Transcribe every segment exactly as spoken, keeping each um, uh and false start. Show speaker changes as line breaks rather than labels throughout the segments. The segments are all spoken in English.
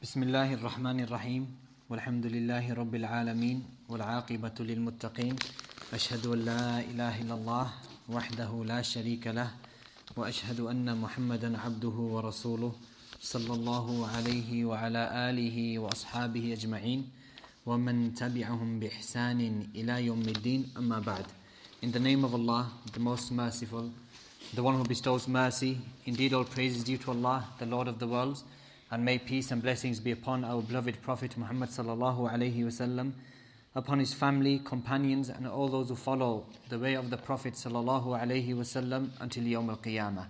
بسم الله الرحمن الرحيم والحمد لله رب العالمين والعاقبة للمتقين أشهد أن لا إله إلا الله وحده لا شريك له وأشهد أن محمدا عبده ورسوله صلى الله عليه وعلى آله وأصحابه أجمعين ومن تبعهم بإحسان إلى يوم الدين أما بعد. In the name of Allah, the most merciful, the one who bestows mercy, indeed all praise is due to Allah, the Lord of the worlds, and may peace and blessings be upon our beloved Prophet Muhammad sallallahu alaihi wasallam, upon his family, companions, and all those who follow the way of the Prophet sallallahu alaihi wasallam until Yawm al-Qiyamah.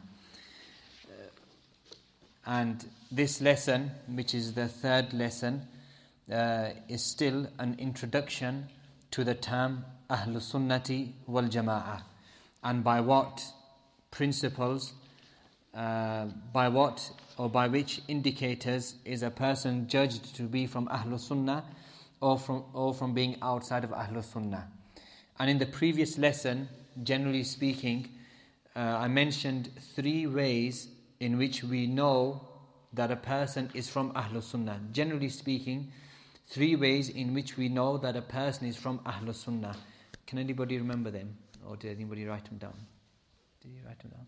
And this lesson, which is the third lesson, uh, is still an introduction to the term Ahlul Sunnati wal Jama'ah, and by what principles, uh, by what or by which indicators is a person judged to be from Ahlul Sunnah or from or from being outside of Ahlul Sunnah. And in the previous lesson, generally speaking, uh, I mentioned three ways in which we know that a person is from Ahlul Sunnah. Generally speaking, three ways in which we know that a person is from Ahlul Sunnah. Can anybody remember them? Or did anybody write them down? Did you write them down?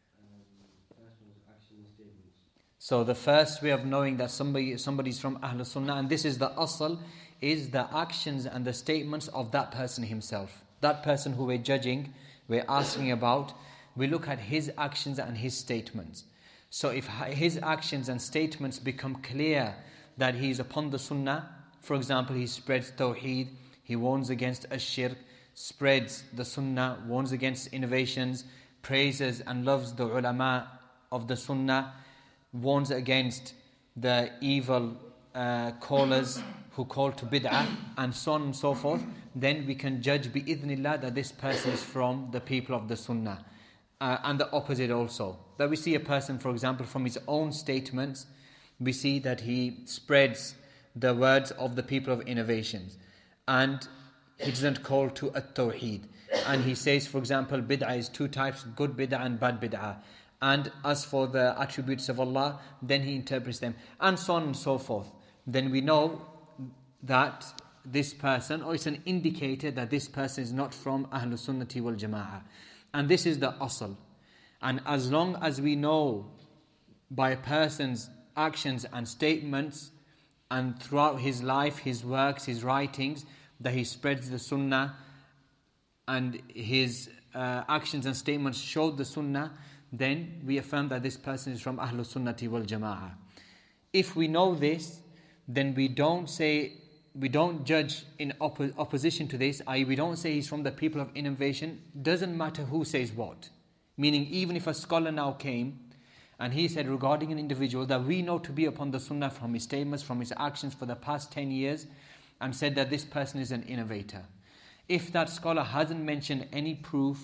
So the first way of knowing that somebody somebody's from Ahlul Sunnah, and this is the asl, is the actions and the statements of that person himself. That person who we're judging, we're asking about, we look at his actions and his statements. So if his actions and statements become clear that he is upon the Sunnah, for example, he spreads Tawheed, he warns against ash-shirk, spreads the Sunnah, warns against innovations, praises and loves the ulama of the Sunnah, warns against the evil uh, callers who call to bid'ah, and so on and so forth, then we can judge bi-idhnillah that this person is from the people of the Sunnah. Uh, and the opposite also. That we see a person, for example, from his own statements, we see that he spreads the words of the people of innovations. And he doesn't call to at-tawheed. And he says, for example, bid'ah is two types, good bid'ah and bad bid'ah. And as for the attributes of Allah, then he interprets them, and so on and so forth. Then we know that this person, or it's an indicator that this person is not from Ahlul Sunnati wal Jama'ah. And this is the asl. And as long as we know by a person's actions and statements, and throughout his life, his works, his writings, that he spreads the Sunnah, and his uh, actions and statements show the Sunnah, then we affirm that this person is from Ahlul Sunnati wal Jama'ah. If we know this, then we don't say, we don't judge in oppo- opposition to this, that is we don't say he's from the people of innovation. Doesn't matter who says what. Meaning, even if a scholar now came and he said regarding an individual that we know to be upon the Sunnah from his statements, from his actions for the past ten years, and said that this person is an innovator. If that scholar hasn't mentioned any proof,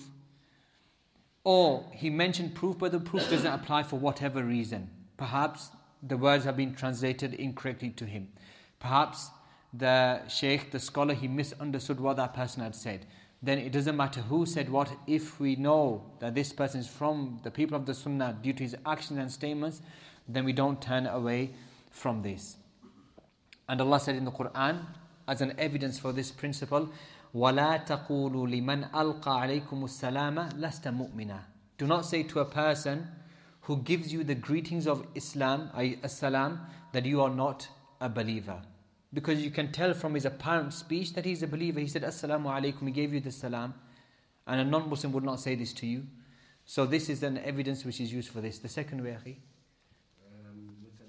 or he mentioned proof but the proof doesn't apply for whatever reason, perhaps the words have been translated incorrectly to him, perhaps the sheikh, the scholar, he misunderstood what that person had said, then it doesn't matter who said what. If we know that this person is from the people of the Sunnah due to his actions and statements, then we don't turn away from this. And Allah said in the Quran, as an evidence for this principle, وَلَا تَقُولُوا لِمَنْ أَلْقَى عَلَيْكُمُ السَّلَامَ لَسْتَ مُؤْمِنًا. Do not say to a person who gives you the greetings of Islam, as-salam, that you are not a believer. Because you can tell from his apparent speech that he's a believer. He said, Assalamu alaikum, he gave you the salam. And a non-Muslim would not say this to you. So this is an evidence which is used for this. The second way, Akhi? Um,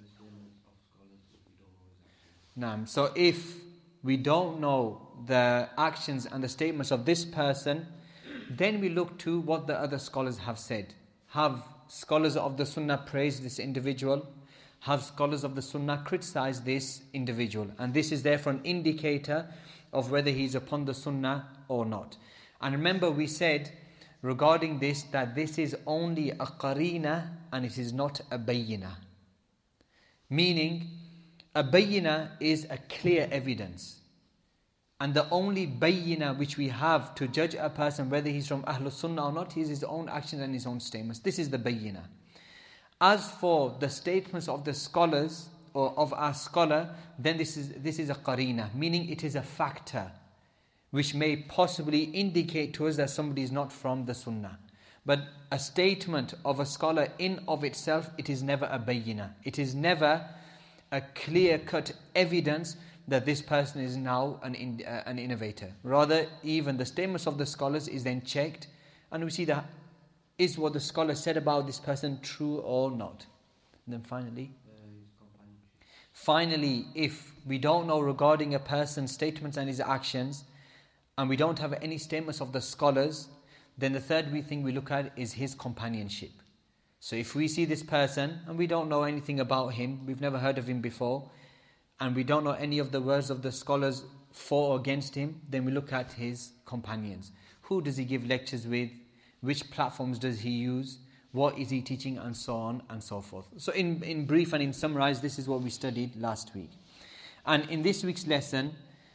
Naam. So if we don't know the actions and the statements of this person, then we look to what the other scholars have said. Have scholars of the Sunnah praised this individual? Have scholars of the Sunnah criticized this individual? And this is therefore an indicator of whether he is upon the Sunnah or not. And remember, we said regarding this that this is only a qarina and it is not a bayyina. Meaning, a bayyina is a clear evidence. And the only bayyina which we have to judge a person whether he's from Ahlul Sunnah or not is his own actions and his own statements. This is the bayyina. As for the statements of the scholars or of a scholar, then this is this is a qarina, meaning it is a factor which may possibly indicate to us that somebody is not from the sunnah. But a statement of a scholar in of itself, it is never a bayyina. It is never a clear-cut evidence that this person is now an in, uh, an innovator. Rather, even the statements of the scholars is then checked, and we see that is what the scholar said about this person true or not. And then finally, finally, if we don't know regarding a person's statements and his actions, and we don't have any statements of the scholars, then the third we thing we look at is his companionship. So if we see this person and we don't know anything about him, we've never heard of him before, and we don't know any of the words of the scholars for or against him, then we look at his companions. Who does he give lectures with? Which platforms does he use? What is he teaching? And so on and so forth. So in, in brief and in summarize, this is what we studied last week. And in this week's lesson,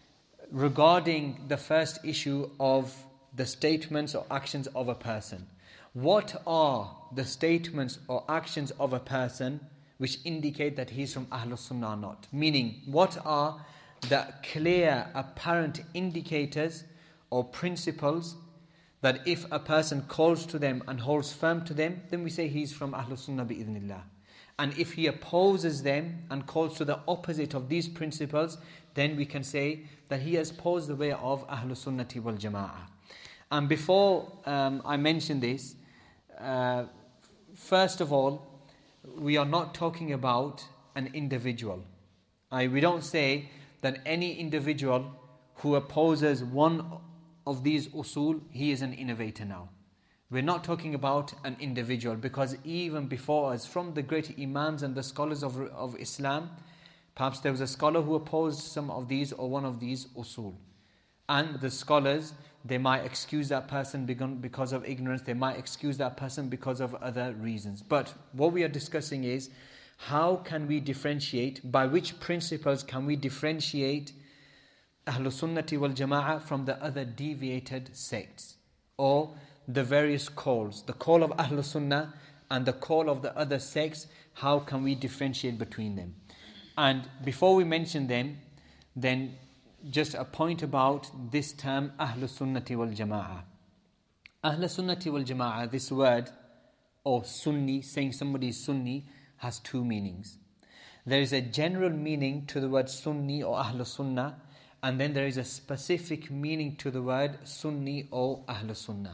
regarding the first issue of the statements or actions of a person. What are the statements or actions of a person which indicate that he's from Ahlus Sunnah or not? Meaning, what are the clear, apparent indicators or principles that if a person calls to them and holds firm to them, then we say he's from Ahlus Sunnah bi-idhnillah. And if he opposes them and calls to the opposite of these principles, then we can say that he has posed the way of Ahlus Sunnati wal Jama'ah. And before um, I mention this, uh, first of all, we are not talking about an individual. I, we don't say that any individual who opposes one of these usul, he is an innovator now. We're not talking about an individual, because even before us, from the great imams and the scholars of, of Islam, perhaps there was a scholar who opposed some of these or one of these usul. And the scholars, they might excuse that person because of ignorance, they might excuse that person because of other reasons. But what we are discussing is, how can we differentiate, by which principles can we differentiate Ahlus Sunnati wal Jama'ah from the other deviated sects, or the various calls, the call of Ahlus Sunnah and the call of the other sects, how can we differentiate between them? And before we mention them, then just a point about this term Ahlus Sunnati wal Jama'ah. Ahlus Sunnati wal Jama'ah, this word, or Sunni, saying somebody is Sunni, has two meanings. There is a general meaning to the word Sunni or Ahlus Sunnah, and then there is a specific meaning to the word Sunni or Ahlus Sunnah.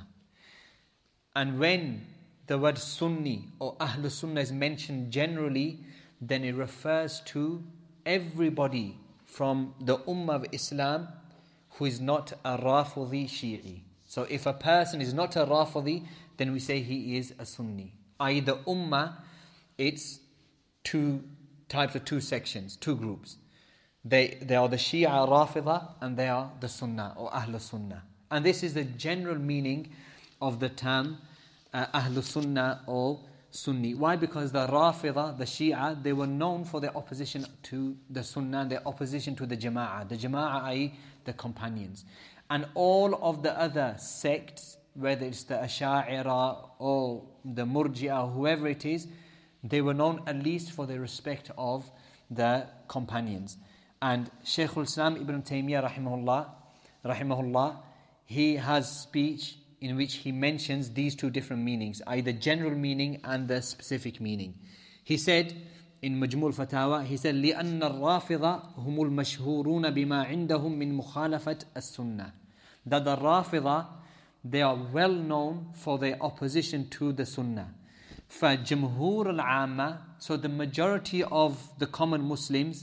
And when the word Sunni or Ahlus Sunnah is mentioned generally, then it refers to everybody from the Ummah of Islam who is not a Rafidi Shi'i. So if a person is not a Rafidi, then we say he is a Sunni. that is the Ummah, it's two types of two sections, two groups. They, they are the Shia Rafida and they are the Sunnah or Ahlus Sunnah. And this is the general meaning of the term uh, Ahlus Sunnah or Sunni. Why? Because the Rafida, the Shia, they were known for their opposition to the Sunnah and their opposition to the Jama'ah. The Jama'ah, that is the companions. And all of the other sects, whether it's the Asha'ira or the Murji'ah, whoever it is, they were known at least for their respect of the companions. And Shaykh al-Islam Ibn Taymiyyah rahimahullah, rahimahullah, he has speech in which he mentions these two different meanings, either general meaning and the specific meaning. He said in Majmu' al-Fatawa, he said, لِأَنَّ الرَّافِضَ هُمُ الْمَشْهُورُونَ بِمَا عِنْدَهُم مِّن مُخَالَفَةِ السُّنَّةِ. That the Rafida, they are well known for their opposition to the Sunnah. فَجَمْهُورُ الْعَامَّةِ, so the majority of the common Muslims,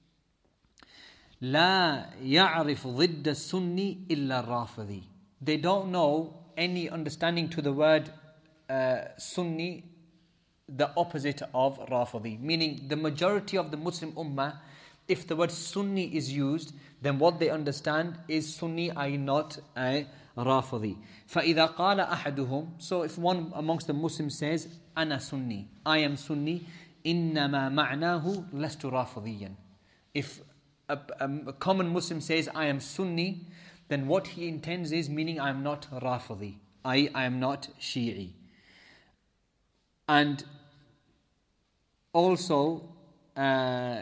لا يعرف ضد السني إلا الرافضي. They don't know any understanding to the word uh, Sunni, the opposite of Rafidi. Meaning the majority of the Muslim Ummah, if the word Sunni is used, then what they understand is Sunni, that is not a Rafidi. فَإِذَا قَالَ أَحَدُهُمْ, so if one amongst the Muslims says, أَنَا Sunni, I am Sunni, إِنَّمَا مَعْنَاهُ لَسْتُ رَافِضِيًّا. If a, a, a common Muslim says, I am Sunni, then what he intends is, meaning I am not Rafidi, I, I am not Shi'i. And also, uh,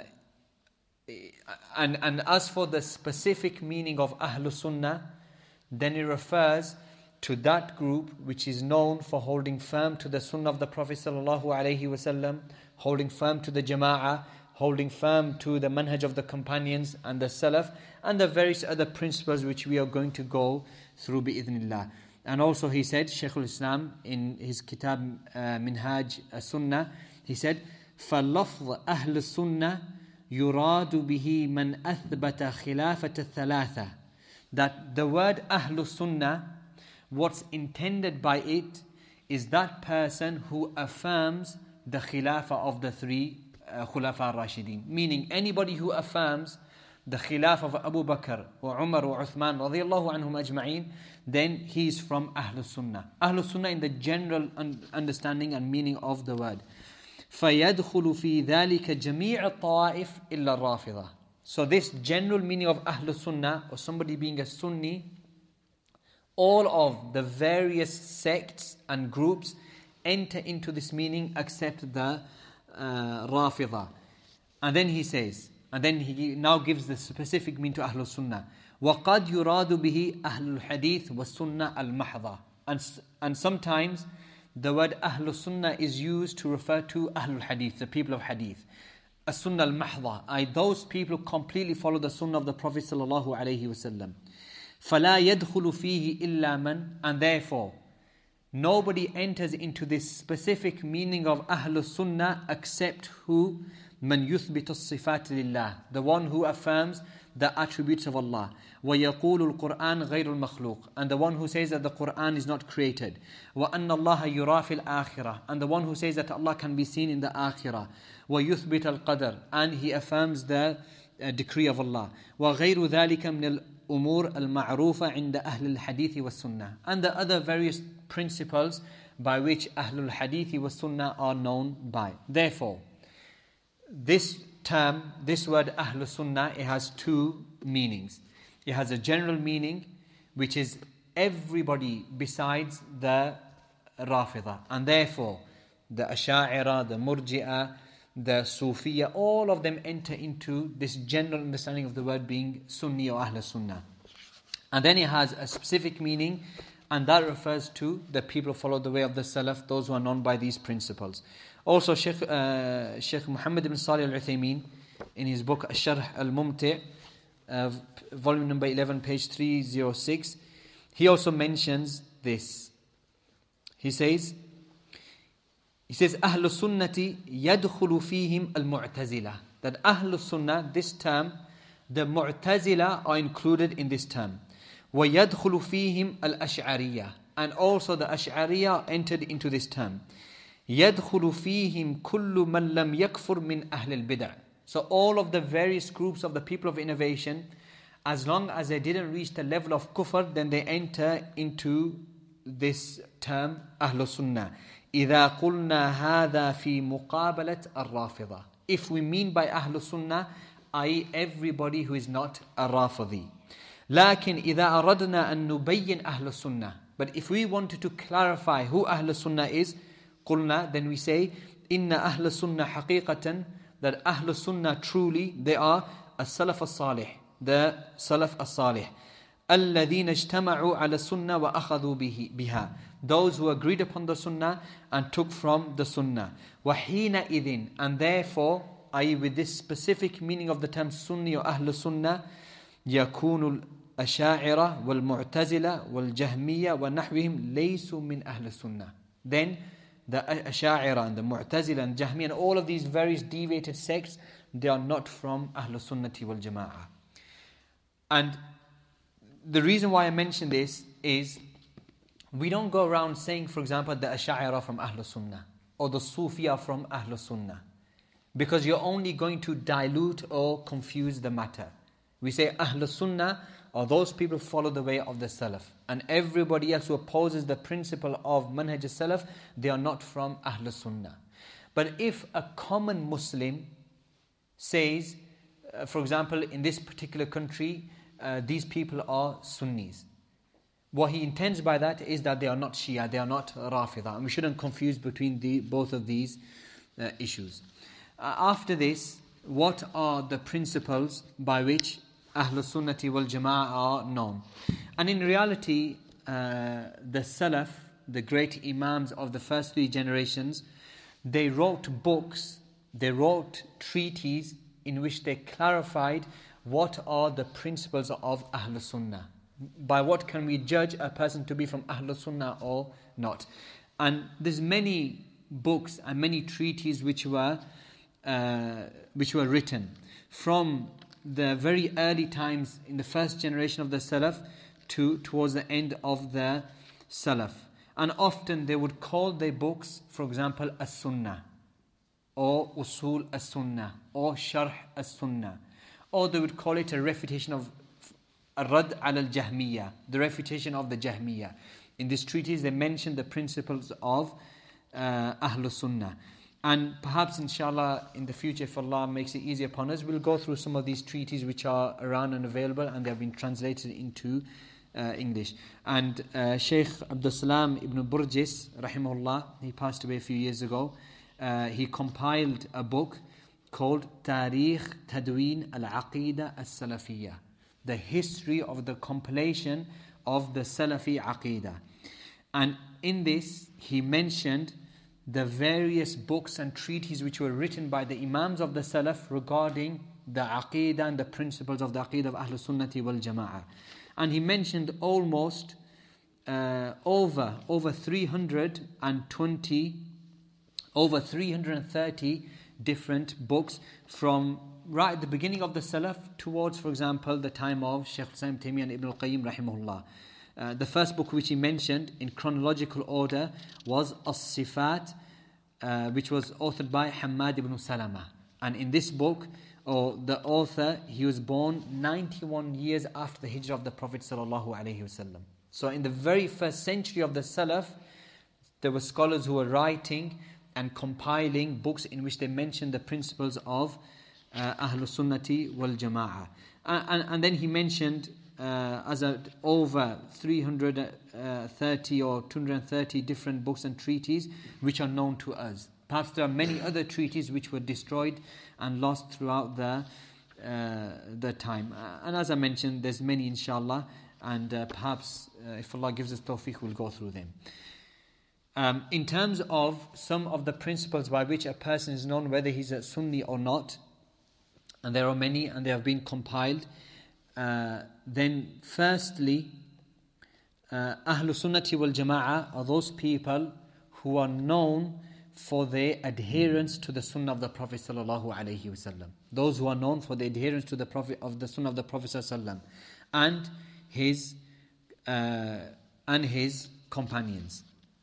and, and as for the specific meaning of Ahlul Sunnah, then it refers to that group which is known for holding firm to the Sunnah of the Prophet sallallahu alaihi wasallam, holding firm to the Jama'ah, holding firm to the manhaj of the companions and the Salaf, and the various other principles which we are going to go through bi'idhnillah. And also he said, Shaykh al-Islam in his kitab uh, Minhaj as-Sunnah, he said, فَلَفْظ أَهْلِ السُّنَّةِ يُرَادُ بِهِ مَنْ أَثْبَتَ خِلَافَةَ الثَّلَاثَةِ. That the word Ahlul Sunnah, what's intended by it is that person who affirms the Khilafah of the three uh, Khulafa Rashidin. Meaning anybody who affirms the Khilafah of Abu Bakr or Umar or Uthman radiyallahu anhum ajma'in, then he is from Ahlul Sunnah. Ahlul Sunnah in the general un- understanding and meaning of the word. فَيَدْخُلُ فِي ذَلِكَ جَمِيعَ الطَّوَائِفِ إِلَّا الرَّافِضَةِ. So this general meaning of Ahlul Sunnah, or somebody being a Sunni, all of the various sects and groups enter into this meaning except the uh, Rafidah. And then he says, and then he now gives the specific meaning to Ahlul Sunnah. وَقَدْ يُرَادُ بِهِ أَهْلُ الْحَدِيثِ وَالسُّنَّةِ الْمَحْضَةِ. And, and sometimes the word Ahlul Sunnah is used to refer to Ahlul Hadith, the people of Hadith. As-Sunnah al-Mahdha, I those people completely follow the Sunnah of the Prophet sallallahu alaihi wasallam. فَلَا يَدْخُلُ فِيهِ إِلَّا مَنْ. And therefore, nobody enters into this specific meaning of Ahlul Sunnah except who? مَنْ يُثْبِتُ الصِّفَاتِ لِلَّهِ. The one who affirms the attributes of Allah. وَيَقُولُ الْقُرْآنِ غَيْرُ الْمَخْلُوقِ. And the one who says that the Qur'an is not created. وَأَنَّ اللَّهَ يُرَى فِي الْآخِرَةِ. And the one who says that Allah can be seen in the Akhirah. وَيُثْبِتَ الْقَدَرِ. And he affirms the uh, decree of Allah. وَغَيْرُ ذَلِكَ مِنَ الْأُمُورِ الْمَعْرُوفَةِ عِنْدَ أَهْلِ الْحَدِيثِ وَالسُّنَّةِ. And the other various principles by which Ahlul Hadithi was Sunnah are known by. Therefore, this term, this word Ahlul Sunnah, it has two meanings. It has a general meaning, which is everybody besides the Rafidah. And therefore, the Asha'ira, the Murji'ah, the Sufiya, all of them enter into this general understanding of the word being Sunni or Ahlul Sunnah. And then it has a specific meaning, and that refers to the people who follow the way of the Salaf, those who are known by these principles. Also, Sheikh, uh, Sheikh Muhammad ibn Salih al-Uthaymeen, in his book Ash-Sharh al-Mumti', uh, volume number eleven, page three oh six, he also mentions this. He says, he says, Ahlul Sunnati yadkhulu fihim al-Mu'tazila. That Ahlul Sunnah, this term, the Mu'tazila are included in this term. وَيَدْخُلُ فِيهِمْ الْأَشْعَرِيَّةِ. And also the Ash'ariyah entered into this term. يَدْخُلُ فِيهِمْ كُلُّ مَنْ لَمْ يَكْفُرْ مِنْ أَهْلِ الْبِدْعِ. So all of the various groups of the people of innovation, as long as they didn't reach the level of kufr, then they enter into this term Ahlul Sunnah. إِذَا قُلْنَا هَذَا فِي مُقَابَلَةِ الرَّافِضَةِ. If we mean by Ahlul Sunnah, that is everybody who is not a Rafidi. لكن إذا أردنا أن نبين أهل السنة. But if we wanted to clarify who Ahl Sunnah is, قلنا, then we say إن أهل السنة حقيقة, that Ahl Sunnah truly, they are السلف الصالح, the Salaf الصالح, الذين اجتمعوا على السنة وأخذوا به بها, those who agreed upon the Sunnah and took from the Sunnah. وحينئذ, and therefore, that is with this specific meaning of the term Sunni or Ahl Sunnah, يكون الأشاعرة والمعتزلة والجهمية ونحوهم ليسوا من أهل السنة. Then the Asha'ira and the Mu'tazila and Jahmiyyah and all of these various deviated sects, they are not from Ahlul Sunnati wal Jama'ah. And the reason why I mention this is we don't go around saying, for example, the Asha'ira from Ahlul Sunnah or the Sufiya from Ahlul Sunnah, because you're only going to dilute or confuse the matter. We say Ahlul Sunnah are those people who follow the way of the Salaf. And everybody else who opposes the principle of Manhaj al-Salaf, they are not from Ahlul Sunnah. But if a common Muslim says, uh, for example, in this particular country, uh, these people are Sunnis, what he intends by that is that they are not Shia, they are not Rafidah. And we shouldn't confuse between the, both of these uh, issues. Uh, after this, what are the principles by which Ahlul Sunnati wal Jama'ah are known. And in reality, uh, the Salaf, the great Imams of the first three generations, they wrote books, they wrote treatises in which they clarified what are the principles of Ahlul Sunnah. By what can we judge a person to be from Ahlul Sunnah or not? And there's many books and many treatises which were uh, which were written from the very early times in the first generation of the Salaf to towards the end of the Salaf. And often they would call their books, for example, As-Sunnah, or Usul As-Sunnah, or Sharh As-Sunnah, or they would call it a refutation of Ar-Rad al-Jahmiyyah, the refutation of the Jahmiyyah. In this treatise they mention the principles of uh, Ahlul Sunnah. And perhaps inshallah in the future, if Allah makes it easy upon us, we'll go through some of these treatises which are around and available, and they have been translated into uh, English. And uh, Shaykh Abdul Salam ibn Burjis, rahimahullah, he passed away a few years ago, uh, he compiled a book called Tarikh Tadween al-Aqidah al-Salafiyya, the history of the compilation of the Salafi Aqidah. And in this, he mentioned the various books and treatises which were written by the Imams of the Salaf regarding the Aqidah and the principles of the Aqidah of Ahlul Sunnati wal Jama'ah. And he mentioned almost uh, over over three hundred twenty, over three hundred thirty different books from right at the beginning of the Salaf towards, for example, the time of Shaykh Islam Taymiyyah and Ibn al-Qayyim rahimahullah. Uh, the first book which he mentioned in chronological order was As-Sifat, uh, which was authored by Hammad ibn Salama. And in this book, or the author, he was born ninety-one years after the hijrah of the Prophet sallallahu alaihi wasallam. So in the very first century of the Salaf, there were scholars who were writing and compiling books in which they mentioned the principles of uh, Ahlul Sunnati wal Jama'ah. Uh, and, and then he mentioned Uh, as a, over three hundred thirty or two hundred thirty different books and treatises which are known to us. Perhaps there are many other treatises which were destroyed and lost throughout the uh, the time. Uh, and as I mentioned, there's many inshallah, and uh, perhaps uh, if Allah gives us tawfiq, we'll go through them. Um, in terms of some of the principles by which a person is known whether he's a Sunni or not, and there are many and they have been compiled. Uh, then firstly, uh, Ahlul Sunnati wal Jama'ah are those people who are known for their adherence to the Sunnah of the Prophet sallallahu alaihi wasallam. Those who are known for their adherence to the Prophet of the Sunnah of the Prophet sallallahu alaihi wasallam and his uh, and his companions.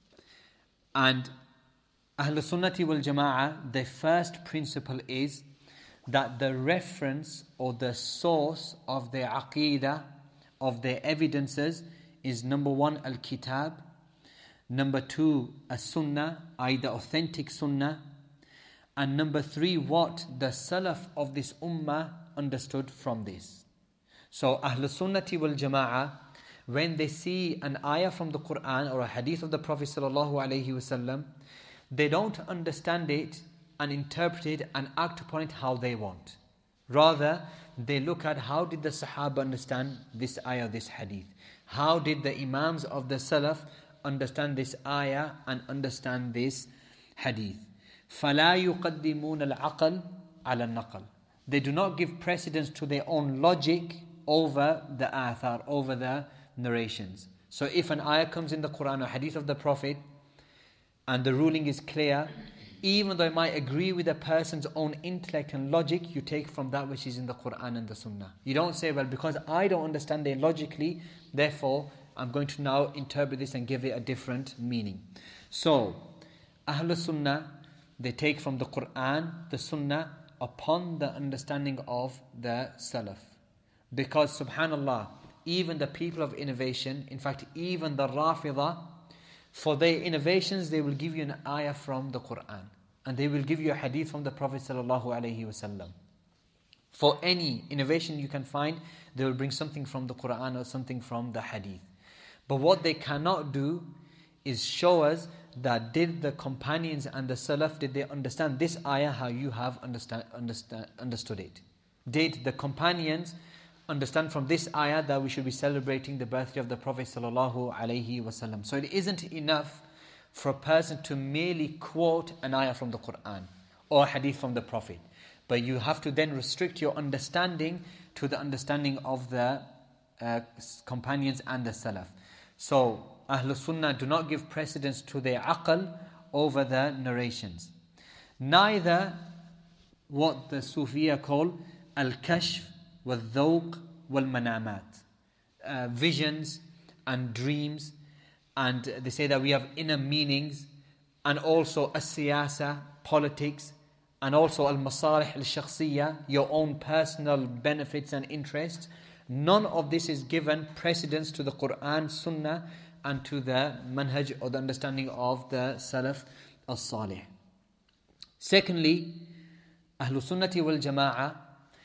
And Ahlul Sunnati wal Jama'ah, their first principle is that the reference or the source of their aqidah, of their evidences, is number one, al-kitab, number two, as-sunnah, either authentic sunnah, and number three, what the salaf of this ummah understood from this. So Ahlul Sunnati wal Jama'ah, when they see an ayah from the Quran or a hadith of the Prophet sallallahu alaihi wasallam, they don't understand it and interpret it and act upon it how they want. Rather, they look at how did the Sahaba understand this ayah, this hadith. How did the Imams of the Salaf understand this ayah and understand this hadith. فَلَا يُقَدِّمُونَ الْعَقَلَ عَلَى النَّقَلِ. They do not give precedence to their own logic over the athar, over the narrations. So if an ayah comes in the Quran or hadith of the Prophet and the ruling is clear, even though it might agree with a person's own intellect and logic, you take from that which is in the Quran and the Sunnah. You don't say, well, because I don't understand it logically, therefore I'm going to now interpret this and give it a different meaning. So, Ahlul Sunnah, they take from the Quran, the Sunnah, upon the understanding of the Salaf. Because, subhanallah, even the people of innovation, in fact, even the Rafidah, for their innovations, they will give you an ayah from the Quran. And they will give you a hadith from the Prophet sallallahu alaihi wasallam. For any innovation you can find, they will bring something from the Quran or something from the hadith. But what they cannot do is show us that did the companions and the Salaf, did they understand this ayah how you have understand, understand, understood it? Did the companions understand from this ayah that we should be celebrating the birthday of the Prophet sallallahu alaihi wasallam? So it isn't enough for a person to merely quote an ayah from the Quran or a hadith from the Prophet, but you have to then restrict your understanding to the understanding of the uh, companions and the Salaf. So Ahlul Sunnah do not give precedence to their aql over the narrations. Neither what the Sufiya call al-kashf wal-dhawq wal-manamat, uh, visions and dreams, and they say that we have inner meanings, and also as-siyasa, politics, and also al-masalih al-shakhsiyya, your own personal benefits and interests. None of this is given precedence to the Quran, Sunnah, and to the manhaj or the understanding of the Salaf as-Salih. Secondly, Ahlul Sunnati wal Jama'ah,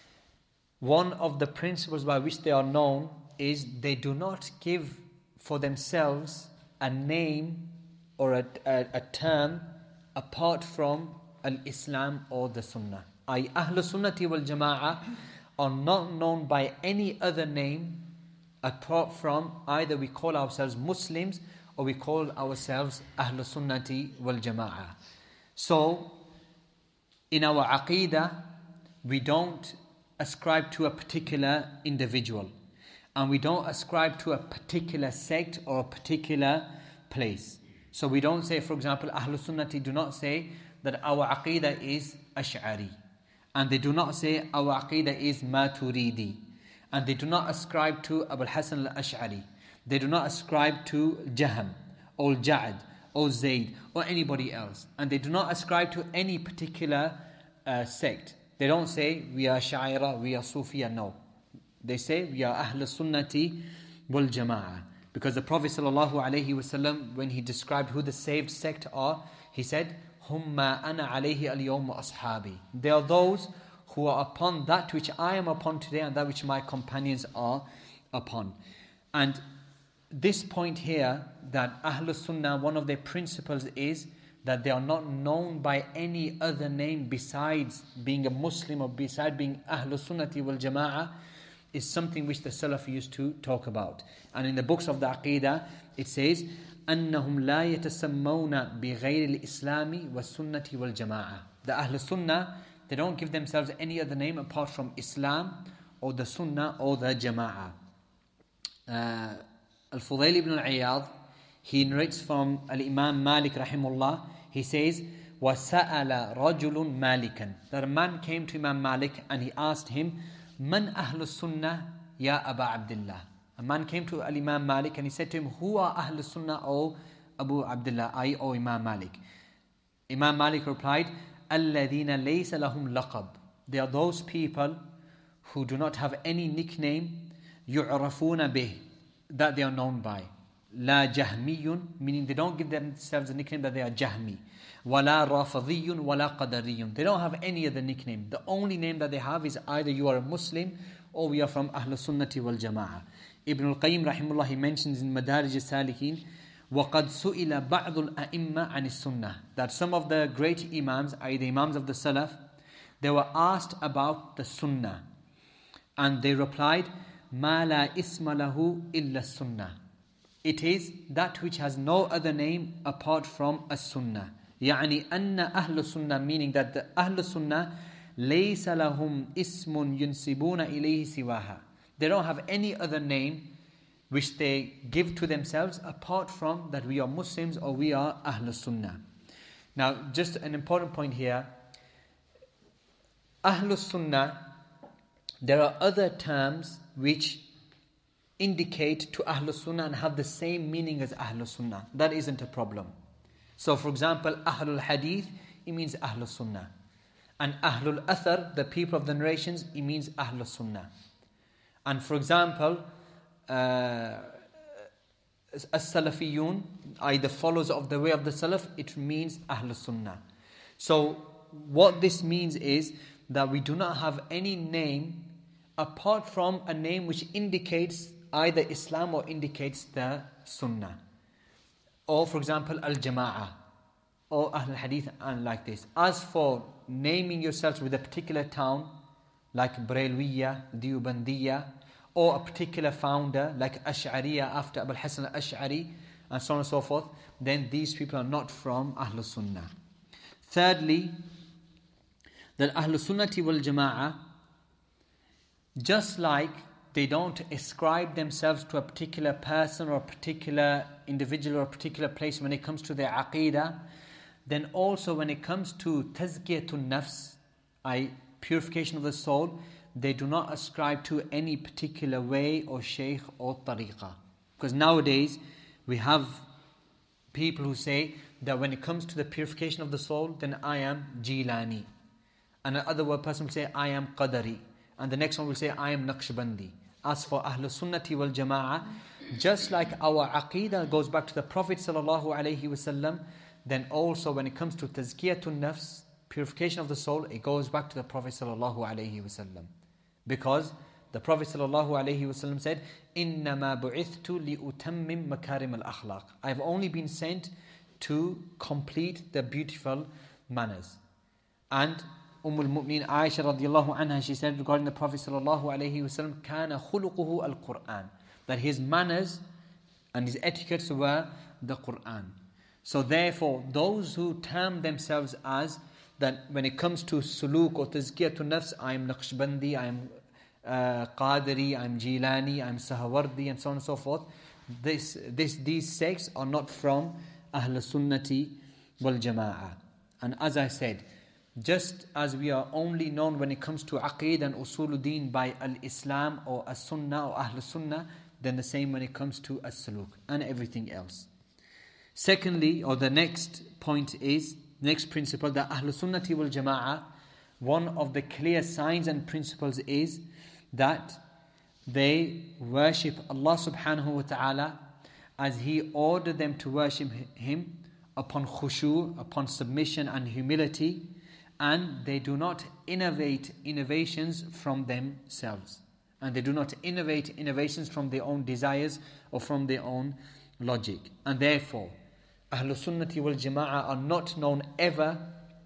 one of the principles by which they are known is they do not give for themselves a name or a, a, a term apart from al-Islam or the Sunnah. I Ahlul Sunnati wal Jama'ah are not known by any other name apart from either we call ourselves Muslims or we call ourselves Ahlul Sunnati wal Jama'ah. So, in our Aqeedah, we don't ascribe to a particular individual, and we don't ascribe to a particular sect or a particular place. So we don't say, for example, Ahlul Sunnati do not say that our Aqeedah is Ash'ari, and they do not say our Aqeedah is Maturidi, and they do not ascribe to Abul Hasan al-Ash'ari. They do not ascribe to Jahm or Ja'ad or Zayd or anybody else, and they do not ascribe to any particular uh, sect. They don't say we are Sha'ira, we are Sufiya. No, they say we are Ahl Sunnati wal Jama'ah, because the Prophet sallallahu alaihi wasallam, when he described who the saved sect are, he said, "Hum ma ana alayhi al-yawm wa ashabi." They are those who are upon that which I am upon today and that which my companions are upon. And this point here, that Ahlul Sunnah, one of their principles is that they are not known by any other name besides being a Muslim or besides being Ahlul Sunnati wal Jama'ah, is something which the Salaf used to talk about. And in the books of the Aqeedah, it says, أَنَّهُمْ لَا يَتَسَمَّوْنَ بِغَيْرِ الْإِسْلَامِ وَالسُّنَّةِ وَالْجَمَاعَةِ. The Ahlul Sunnah, they don't give themselves any other name apart from Islam or the Sunnah or the Jama'ah. Uh, Al-Fudayl ibn al-Iyad, he narrates from Al-Imam Malik rahimullah, he says, وَسَأَلَ رَجُلٌ مَالِكًا. That a man came to Imam Malik and he asked him, مَنْ أَهْلُ السُّنَّةِ يَا أَبَا عَبْدِ اللَّهِ. A man came to Al-Imam Malik and he said to him, who are Ahlul Sunnah, O Abu Abdullah, I, O Imam Malik? Imam Malik replied, الَّذِينَ لَيْسَ لَهُمْ لَقَبْ. They are those people who do not have any nickname, يُعْرَفُونَ بِهِ, that they are known by. لَا جَهْمِيٌّ, meaning they don't give themselves a nickname that they are Jahmi. وَلَا رَافَضِيٌّ وَلَا قَدَرِيٌّ. They don't have any other nickname. The only name that they have is either you are a Muslim or we are from Ahlul Sunnati wal Jama'ah. Ibn al-Qayyim rahimahullah, he mentions in Madarij al-Salikin, وَقَدْ سُئِلَ بَعْضُ الْأَئِمَّةِ عَنِ السُّنَّةِ. That some of the great Imams, that is the Imams of the Salaf, they were asked about the Sunnah. And they replied, مَا لَا إِسْمَ لَهُ إِلَّا السُّنَّةِ. It is that which has no other name apart from as-Sunnah. يعني أن أهل السنة, meaning that the Ahl Sunnah ليس لهم اسم ينسبون إليه سواها. They don't have any other name which they give to themselves apart from that we are Muslims or we are Ahl Sunnah. Now, just an important point here. Ahl Sunnah, there are other terms which indicate to Ahl Sunnah and have the same meaning as Ahl Sunnah. That isn't a problem. So, for example, Ahlul Hadith, it means Ahlul Sunnah. And Ahlul Athar, the people of the narrations, it means Ahlul Sunnah. And for example, uh, As-Salafiyun, that is the followers of the way of the Salaf, it means Ahlul Sunnah. So, what this means is that we do not have any name apart from a name which indicates either Islam or indicates the Sunnah. Or for example, Al-Jama'ah, or Ahl al-Hadith, and like this. As for naming yourselves with a particular town, like Braylwiya, Diyubandiya, or a particular founder, like Ash'ariya after Abu al-Hasan al-Ash'ari, and so on and so forth, then these people are not from Ahlul Sunnah. Thirdly, that Ahlul Sunnati wal Jama'ah, just like they don't ascribe themselves to a particular person or a particular individual or a particular place when it comes to their aqeedah, then also when it comes to tazkiyatun nafs, that is purification of the soul, they do not ascribe to any particular way or shaykh or tariqah. Because nowadays we have people who say that when it comes to the purification of the soul, then I am Jilani. And another person will say, I am Qadari. And the next one will say, I am Naqshbandi. As for Ahlul Sunnati wal Jama'ah, just like our aqeedah goes back to the Prophet sallallahu alaihi wasallam, then also when it comes to tazkiyatun nafs, purification of the soul, it goes back to the Prophet sallallahu alaihi wasallam. Because the Prophet sallallahu alaihi wasallam said, إِنَّمَا بُعِثْتُ لِأُتَمِّمْ مَكَارِمَ الْأَخْلَاقِ, I have only been sent to complete the beautiful manners. And Umm al-Mu'min Aisha radiallahu anha, she said regarding the Prophet sallallahu alaihi wasallam, كَانَ خُلُقُهُ الْقُرْآنِ, that his manners and his etiquettes were the Qur'an. So therefore, those who term themselves as that when it comes to suluk or tazkiyatun nafs, I am Naqshbandi, I am uh, Qadiri, I am Jilani, I am Sahawardi, and so on and so forth, this, this, these sects are not from Ahl Sunnati wal Jama'ah. And as I said, just as we are only known when it comes to Aqeedah and Usuluddin by Al-Islam or As-Sunnah or Ahl Sunnah, then the same when it comes to As-Suluk and everything else. Secondly, or the next point is, next principle, that Ahl Sunnati wal Jama'ah, one of the clear signs and principles is that they worship Allah subhanahu wa ta'ala as He ordered them to worship Him, upon khushu', upon submission and humility, and they do not innovate innovations from themselves. And they do not innovate innovations from their own desires or from their own logic. And therefore, Ahlul Sunnati wal Jama'ah are not known ever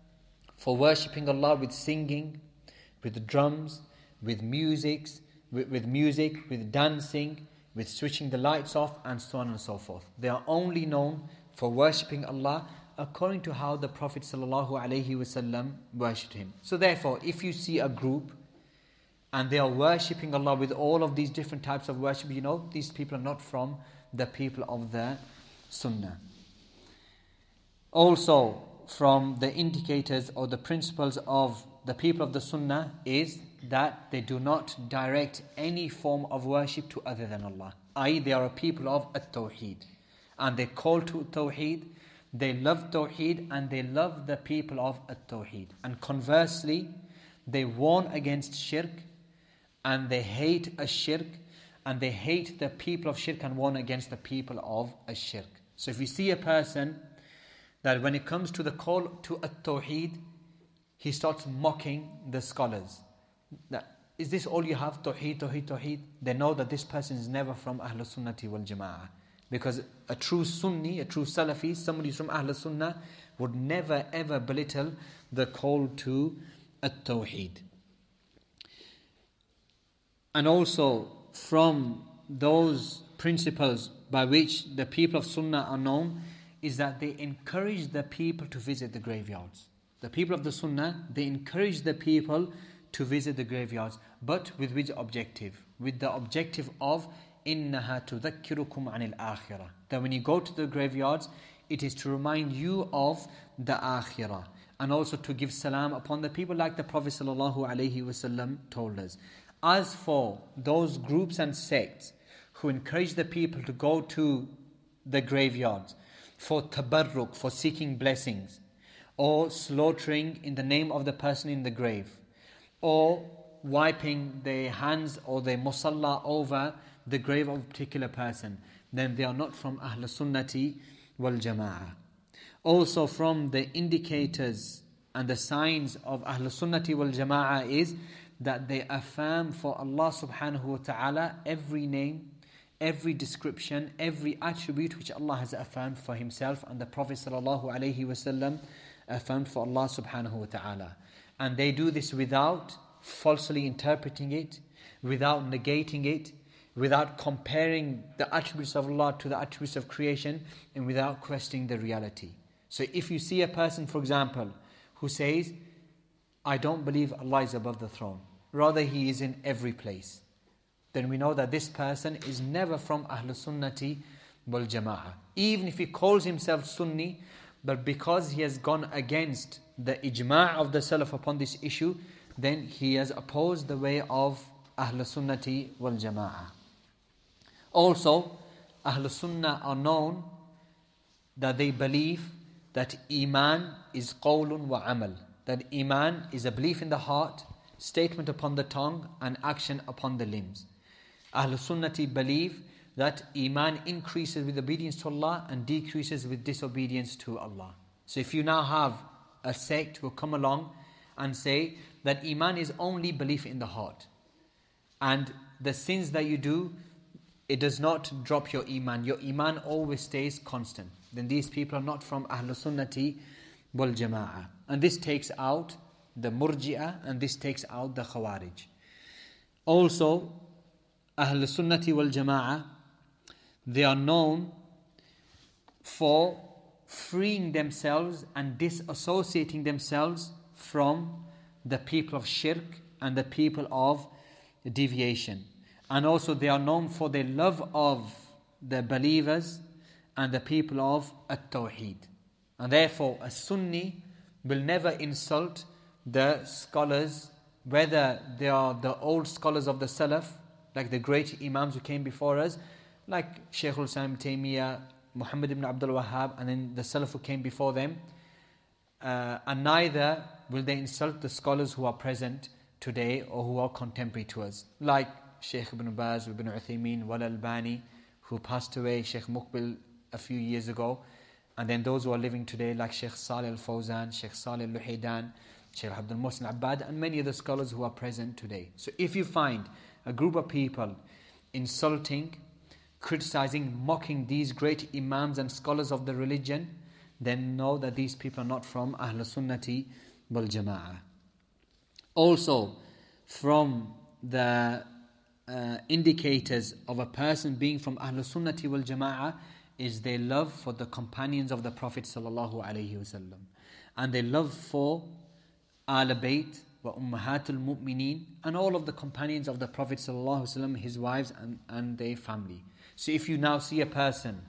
for worshipping Allah with singing, with drums, with music, with, with music, with dancing, with switching the lights off, and so on and so forth. They are only known for worshipping Allah according to how the Prophet sallallahu alaihi wasallam worshipped Him. So therefore, if you see a group and they are worshipping Allah with all of these different types of worship, you know, these people are not from the people of the Sunnah. Also, from the indicators or the principles of the people of the Sunnah is that they do not direct any form of worship to other than Allah. that is, they are a people of At-Tawheed. And they call to Tawheed, they love Tawheed, and they love the people of At-Tawheed. And conversely, they warn against shirk, and they hate a shirk, and they hate the people of shirk and warn against the people of a shirk. So if you see a person that when it comes to the call to At-Tawheed, he starts mocking the scholars. That, is this all you have? Tawheed, Tawheed, Tawheed? They know that this person is never from Ahlul Sunnati wal Jama'ah. Because a true Sunni, a true Salafi, somebody from Ahlul Sunnah would never ever belittle the call to At-Tawheed. And also from those principles by which the people of Sunnah are known is that they encourage the people to visit the graveyards. The people of the Sunnah, they encourage the people to visit the graveyards, but with which objective? With the objective of إِنَّهَا تُذَكِّرُكُمْ عَنِ الْآخِرَةِ, that when you go to the graveyards, it is to remind you of the Akhirah, and also to give salam upon the people, like the Prophet ﷺ told us. As for those groups and sects who encourage the people to go to the graveyards for tabarruk, for seeking blessings, or slaughtering in the name of the person in the grave, or wiping their hands or their musalla over the grave of a particular person, then they are not from Ahl Sunnati wal Jama'ah. Also from the indicators and the signs of Ahl Sunnati wal Jama'ah is that they affirm for Allah subhanahu wa ta'ala every name, every description, every attribute which Allah has affirmed for Himself and the Prophet sallallahu alaihi wasallam affirmed for Allah subhanahu wa ta'ala. And they do this without falsely interpreting it, without negating it, without comparing the attributes of Allah to the attributes of creation, and without questioning the reality. So if you see a person, for example, who says, I don't believe Allah is above the throne, rather He is in every place, then we know that this person is never from Ahlul Sunnati wal Jama'ah. Even if he calls himself Sunni, but because he has gone against the ijma' of the Salaf upon this issue, then he has opposed the way of Ahlul Sunnati wal Jama'ah. Also, Ahlul Sunnah are known that they believe that Iman is qawlun wa amal. That Iman is a belief in the heart, statement upon the tongue, and action upon the limbs. Ahlul Sunnati believe that Iman increases with obedience to Allah and decreases with disobedience to Allah. So if you now have a sect who come along and say that Iman is only belief in the heart, and the sins that you do, it does not drop your Iman, your Iman always stays constant, then these people are not from Ahlul Sunnati wal Jama'ah. And this takes out the Murji'ah, and this takes out the Khawarij. Also, Ahlul Sunnati wal Jama'ah, they are known for freeing themselves and disassociating themselves from the people of shirk and the people of deviation. And also they are known for their love of the believers and the people of at-Tawheed. And therefore a Sunni will never insult the scholars, whether they are the old scholars of the Salaf, like the great Imams who came before us, like Shaykh al-Islam Taymiyyah, Muhammad ibn Abdul Wahhab, and then the Salaf who came before them. Uh, and neither will they insult the scholars who are present today or who are contemporary to us, like Shaykh ibn Baz, ibn Uthaymeen, Wal Albani, who passed away, Shaykh Muqbil a few years ago, and then those who are living today, like Shaykh Salih al-Fawzan, Shaykh Salih al-Luhaydan, Shaykh Abdul Muhsin Abbad, and many other scholars who are present today. So if you find a group of people insulting, criticizing, mocking these great Imams and scholars of the religion, then know that these people are not from Ahlul Sunnati wal Jama'ah. Also, from the uh, indicators of a person being from Ahlul Sunnati wal Jama'ah is their love for the companions of the Prophet sallallahu alaihi wasallam, and their love for Ahl Bayt wa Ummahatul Mu'mineen, and all of the companions of the Prophet sallallahu alaihi wasallam, his wives and, and their family. So if you now see a person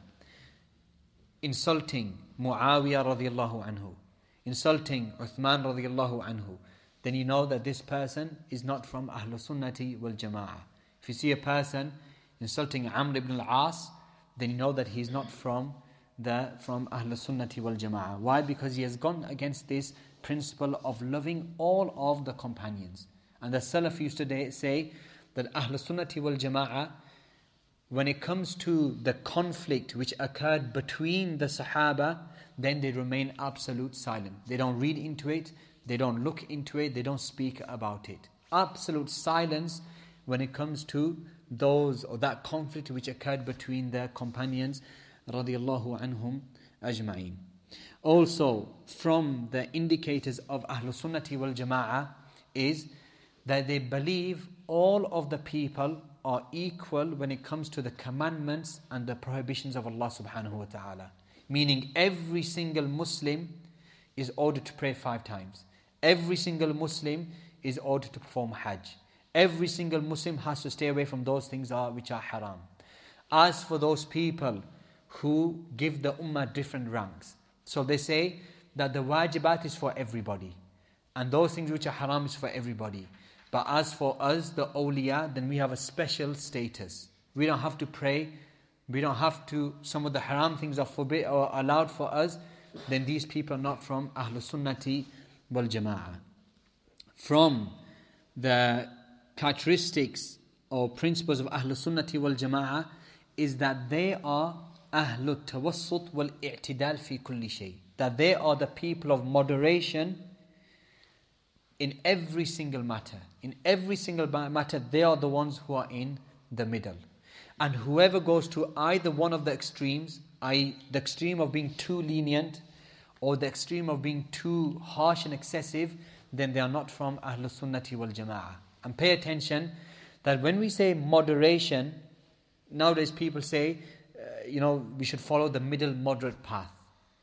insulting Muawiyah radiallahu anhu, insulting Uthman radiallahu anhu, then you know that this person is not from Ahlul Sunnati wal Jama'ah. If you see a person insulting Amr ibn al-As, then you know that he is not from the from Ahlul Sunnati wal Jama'ah. Why? Because he has gone against this principle of loving all of the companions. And the Salaf used to say that Ahlul Sunnati wal Jama'ah, when it comes to the conflict which occurred between the Sahaba, then they remain absolute silent. They don't read into it, they don't look into it, they don't speak about it. Absolute silence when it comes to those or that conflict which occurred between the companions radiyallahu anhum ajma'in. Also, from the indicators of Ahlul Sunnati wal Jama'ah is that they believe all of the people are equal when it comes to the commandments and the prohibitions of Allah subhanahu wa ta'ala. Meaning every single Muslim is ordered to pray five times. Every single Muslim is ordered to perform Hajj. Every single Muslim has to stay away from those things are, which are haram. As for those people who give the ummah different ranks, so they say that the wajibat is for everybody, and those things which are haram is for everybody. But as for us, the awliya, then we have a special status. We don't have to pray. We don't have to, some of the haram things are forbid or allowed for us. Then these people are not from Ahlul Sunnati wal Jama'ah. From the characteristics or principles of Ahlul Sunnati wal Jama'ah is that they are Ahlul Tawassut wal I'tidal fi kulli shay. That they are the people of moderation in every single matter. In every single matter, they are the ones who are in the middle. And whoever goes to either one of the extremes, that is the extreme of being too lenient or the extreme of being too harsh and excessive, then they are not from Ahlul Sunnati wal Jama'ah. And pay attention that when we say moderation, nowadays people say, uh, you know, we should follow the middle moderate path.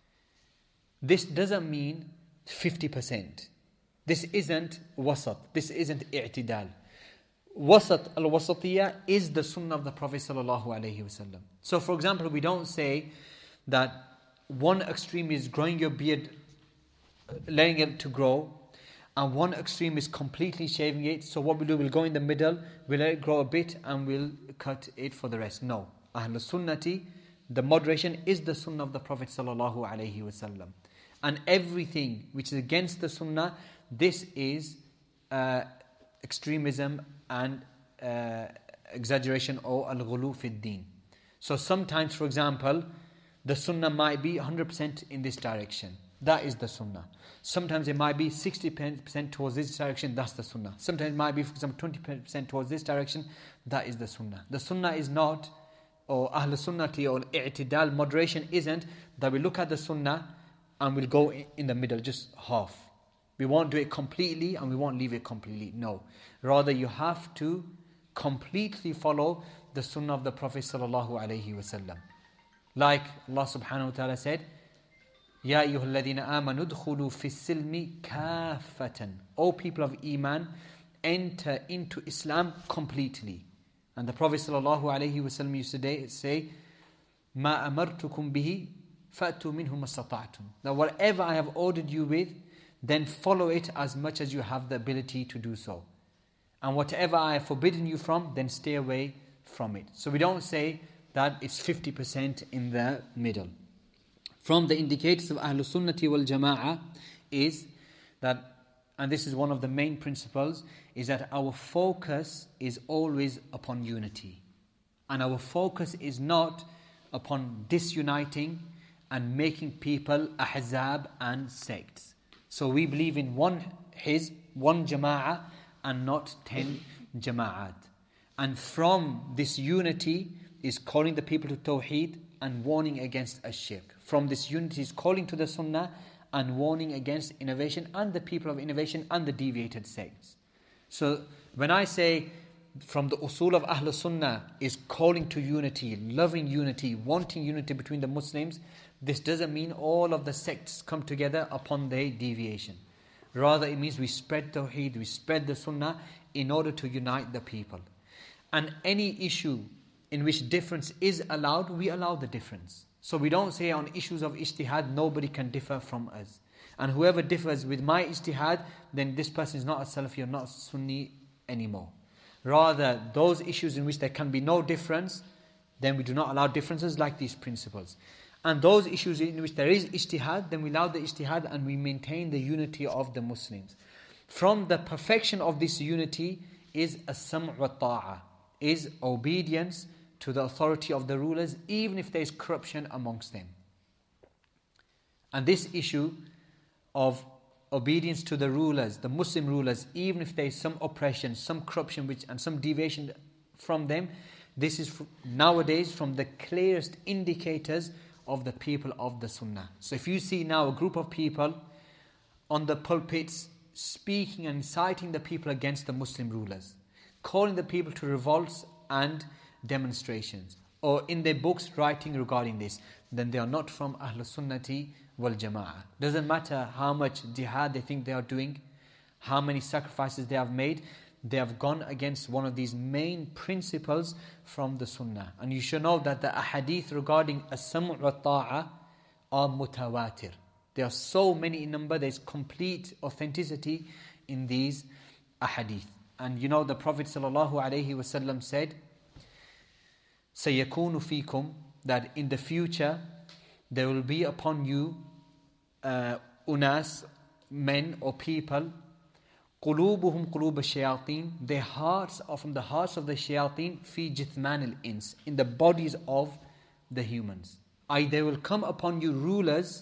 This doesn't mean fifty percent. This isn't wasat. This isn't i'tidal. Wasat al-wasatiyya is the sunnah of the Prophet sallallahu alaihi wasallam. So for example, we don't say that one extreme is growing your beard, letting it to grow, and one extreme is completely shaving it. So what we do, we'll go in the middle, we'll let it grow a bit, and we'll cut it for the rest. No. Ahlul Sunnati, the moderation is the sunnah of the Prophet sallallahu alaihi wasallam. And everything which is against the sunnah, this is uh, extremism and uh, exaggeration or al-ghulu fi din. So sometimes, for example, the sunnah might be one hundred percent in this direction. That is the sunnah. Sometimes it might be sixty percent towards this direction. That's the sunnah. Sometimes it might be, for example, twenty percent towards this direction. That is the sunnah. The sunnah is not, or Ahl Sunnati or i'tidal, moderation isn't that we look at the sunnah and we'll go in the middle, just half. We won't do it completely and we won't leave it completely. No. Rather, you have to completely follow the sunnah of the Prophet sallallahu alaihi wasallam. Like Allah subhanahu wa ta'ala said, Ya ayyuhalladhina amanu udkhulu fis silmi kaffatan. O people of Iman, enter into Islam completely. And the Prophet sallallahu alaihi wasallam used to say, Ma amartukum bihi fa'tu minhu mastata'tum. That whatever I have ordered you with, then follow it as much as you have the ability to do so. And whatever I have forbidden you from, then stay away from it. So we don't say that it's fifty percent in the middle. From the indicators of Ahlul Sunnati wal Jama'ah is that, and this is one of the main principles, is that our focus is always upon unity. And our focus is not upon disuniting and making people ahzab and sects. So we believe in one hizb, one jama'ah, and not ten jama'at. And from this unity is calling the people to tawheed and warning against ash-shirk. From this unity is calling to the sunnah and warning against innovation and the people of innovation and the deviated sects. So when I say from the usul of Ahlul Sunnah is calling to unity, loving unity, wanting unity between the Muslims, this doesn't mean all of the sects come together upon their deviation. Rather, it means we spread tawheed, we spread the sunnah in order to unite the people. And any issue in which difference is allowed, we allow the difference. So we don't say on issues of ijtihad, nobody can differ from us. And whoever differs with my ijtihad, then this person is not a Salafi or not a Sunni anymore. Rather, those issues in which there can be no difference, then we do not allow differences like these principles. And those issues in which there is ijtihad, then we allow the ijtihad and we maintain the unity of the Muslims. From the perfection of this unity is as-sam' wa ta'a, is obedience to the authority of the rulers, even if there is corruption amongst them. And this issue of obedience to the rulers, the Muslim rulers, even if there is some oppression, some corruption which and some deviation from them, this is nowadays from the clearest indicators of the people of the Sunnah. So if you see now a group of people on the pulpits speaking and inciting the people against the Muslim rulers, calling the people to revolts and demonstrations, or in their books writing regarding this, then they are not from Ahlul Sunnati wal Jama'ah. Doesn't matter how much jihad they think they are doing, how many sacrifices they have made, they have gone against one of these main principles from the Sunnah. And you should know that the ahadith regarding as-sam' wa ta'a are mutawatir. There are so many in number, there is complete authenticity in these ahadith. And you know the Prophet sallallahu alaihi wasallam said, سَيَكُونُ فِيكُمْ, that in the future there will be upon you uh, unas, men or people, قُلُوبُهُمْ قُلُوبَ الشَّيَاطِينَ, their hearts are from the hearts of the shayateen, فِي جِثْمَانِ الْإِنسِ, in the bodies of the humans. I, they will come upon you rulers,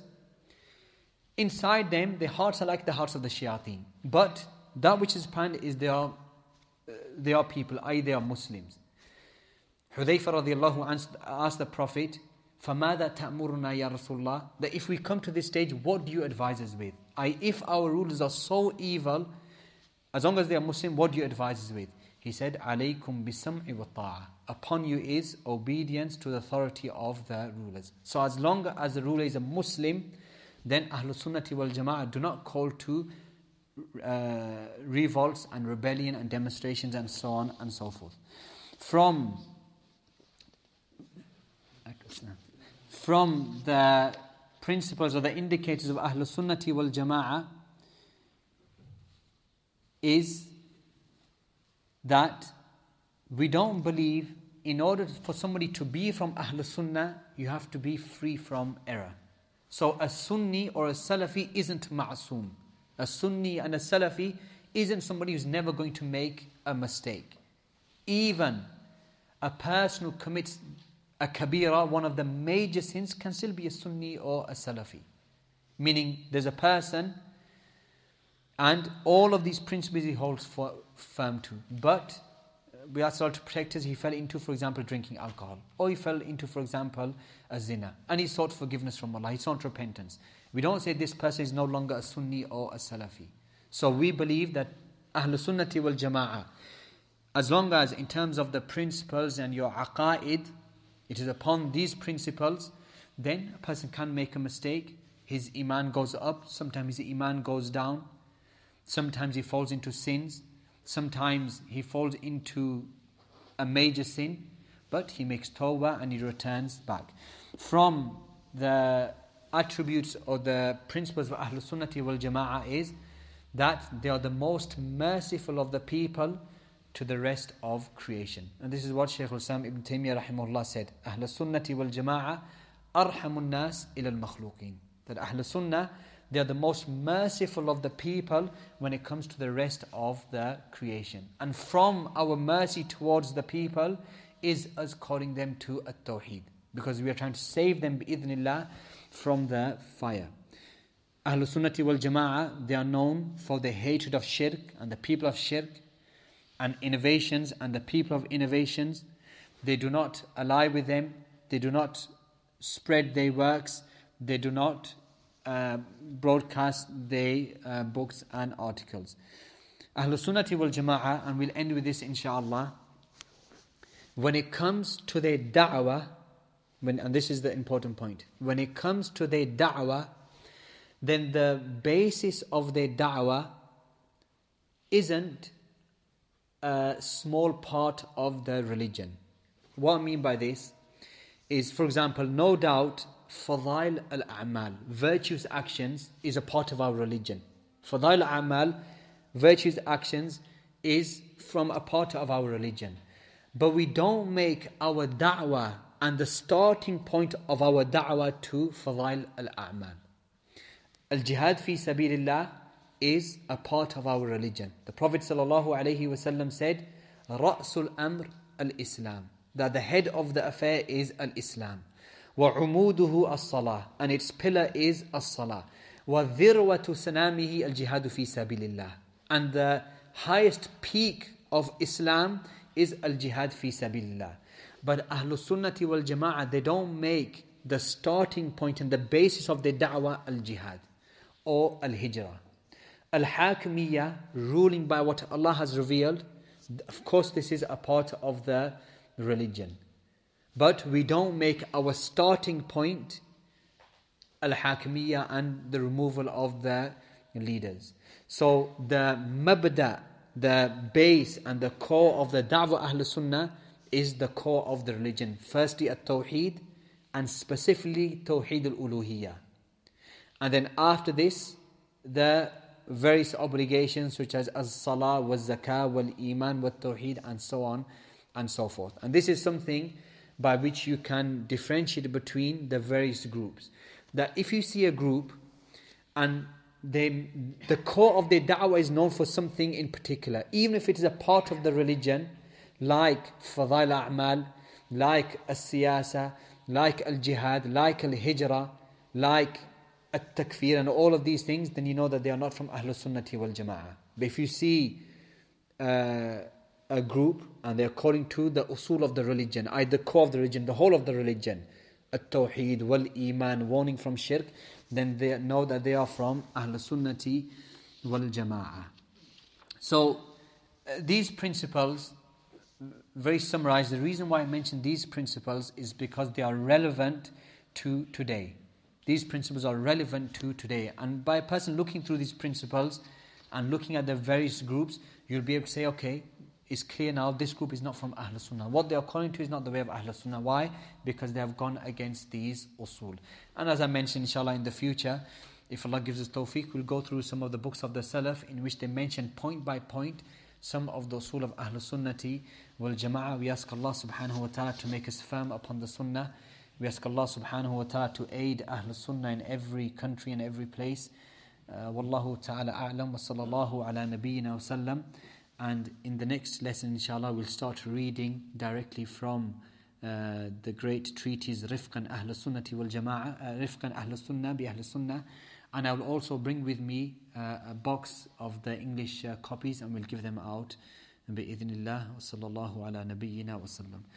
inside them their hearts are like the hearts of the shayateen. But that which is apparent is they are, uh, they are people, I, they are Muslims. Hudayfa radiallahu anhu asked the Prophet, فَمَاذَا تَأْمُرُنَا يَا رَسُولَ اللَّهِ, that if we come to this stage, what do you advise us with? I, if our rulers are so evil, as long as they are Muslim, what do you advise us with? He said, عَلَيْكُمْ بِالسَّمْعِ وَالطَّاعَةِ, upon you is obedience to the authority of the rulers. So as long as the ruler is a Muslim, then Ahlul Sunnati wal Jama'ah do not call to uh, revolts and rebellion and demonstrations and so on and so forth. From From the principles or the indicators of Ahlul Sunnati wal Jama'ah is that we don't believe in order for somebody to be from Ahlul Sunnah, you have to be free from error. So a Sunni or a Salafi isn't ma'asum. A Sunni and a Salafi isn't somebody who's never going to make a mistake. Even a person who commits a kabira, one of the major sins, can still be a Sunni or a Salafi. Meaning there's a person and all of these principles he holds for, firm to. But we asked Allah to protect us. He fell into, for example, drinking alcohol. Or he fell into, for example, a zina. And he sought forgiveness from Allah. He sought repentance. We don't say this person is no longer a Sunni or a Salafi. So we believe that Ahlul Sunnati wal Jama'ah, as long as in terms of the principles and your aqa'id, it is upon these principles, then a person can make a mistake. His iman goes up, sometimes his iman goes down. Sometimes he falls into sins. Sometimes he falls into a major sin. But he makes tawbah and he returns back. From the attributes or the principles of Ahlul Sunnati wal Jama'ah is that they are the most merciful of the people to the rest of creation. And this is what Shaykh al-Islam Ibn Taymiyyah rahimahullah said. Ahlul Sunnati wal Jama'ah arhamun nas ila al-makhluqeen. That Ahlul Sunnah, they are the most merciful of the people when it comes to the rest of the creation. And from our mercy towards the people is us calling them to at-tawheed. Because we are trying to save them bi'idhnillah from the fire. Ahlul Sunnati wal Jama'ah, they are known for their hatred of shirk and the people of shirk, and innovations and the people of innovations. They do not ally with them. They do not spread their works. They do not uh, broadcast their uh, books and articles. Ahlul Sunnati wal Jama'ah, and we'll end with this inshaAllah, when it comes to their da'wah, when, and this is the important point, when it comes to their da'wah, then the basis of their da'wah isn't a small part of the religion. What I mean by this is, for example, no doubt Fadail al-A'mal, virtuous actions, is a part of our religion. Fadail al-A'mal, virtuous actions, is from a part of our religion. But we don't make our da'wah and the starting point of our da'wah to Fadail al-A'mal. Al-Jihad fi Sabilillah is a part of our religion. The Prophet ﷺ said, Ra'sul Amr al-Islam, that the head of the affair is al-Islam. وَعُمُودُهُ الصَّلَاةِ, and its pillar is as-salah. وَذِرْوَةُ سَنَامِهِ الْجِهَادُ فِي سَبِيلِ اللَّهِ, and the highest peak of Islam is al-jihad fi sabilillah. But Ahlul Sunnati wal Jama'ah, they don't make the starting point and the basis of their da'wah al-jihad or al-hijrah. Al-Hakimiyyah, ruling by what Allah has revealed, of course this is a part of the religion. But we don't make our starting point Al-Hakimiyyah and the removal of the leaders. So the mabda, the base and the core of the da'wah Ahlul Sunnah is the core of the religion. Firstly at-Tawheed, and specifically Tawheed al-Uluhiyyah. And then after this, the various obligations such as as-salah, wal-zakah, wal-iman, wal-tawheed, and so on and so forth. And this is something by which you can differentiate between the various groups. That if you see a group and they, the core of their da'wah is known for something in particular, even if it is a part of the religion, like Fadail A'mal, like As-Siyasa, like Al-Jihad, like Al-Hijrah, like At-Takfir, and all of these things, then you know that they are not from Ahlul Sunnati wal Jama'ah. But if you see uh, a group and they're according to the usul of the religion, either core of the religion, the whole of the religion, at-tawheed wal-iman, warning from shirk, then they know that they are from Ahl Sunnati wal Jama'ah. So uh, these principles, very summarized, the reason why I mention these principles is because they are relevant to today. These principles are relevant to today. And by a person looking through these principles and looking at the various groups, you'll be able to say, okay, it's clear now, this group is not from Ahl Sunnah. What they are calling to is not the way of Ahl Sunnah. Why? Because they have gone against these usul. And as I mentioned, inshallah, in the future, if Allah gives us tawfiq, we'll go through some of the books of the Salaf in which they mention point by point some of the usul of Ahl Sunnati wal Jama'ah. We ask Allah subhanahu wa ta'ala to make us firm upon the Sunnah. We ask Allah subhanahu wa ta'ala to aid Ahl Sunnah in every country and every place. Uh, Wallahu ta'ala a'lam wa sallallahu ala nabiyyina wa sallam. And in the next lesson, inshallah, we'll start reading directly from uh, the great treatise Rifqan Ahl Sunnati wal Jama'ah, uh, Rifqan Ahl Sunnah bi Ahl Sunnah. And I will also bring with me uh, a box of the English uh, copies and we'll give them out. Bi-idhnillah wa sallallahu ala nabiyyina wa sallam.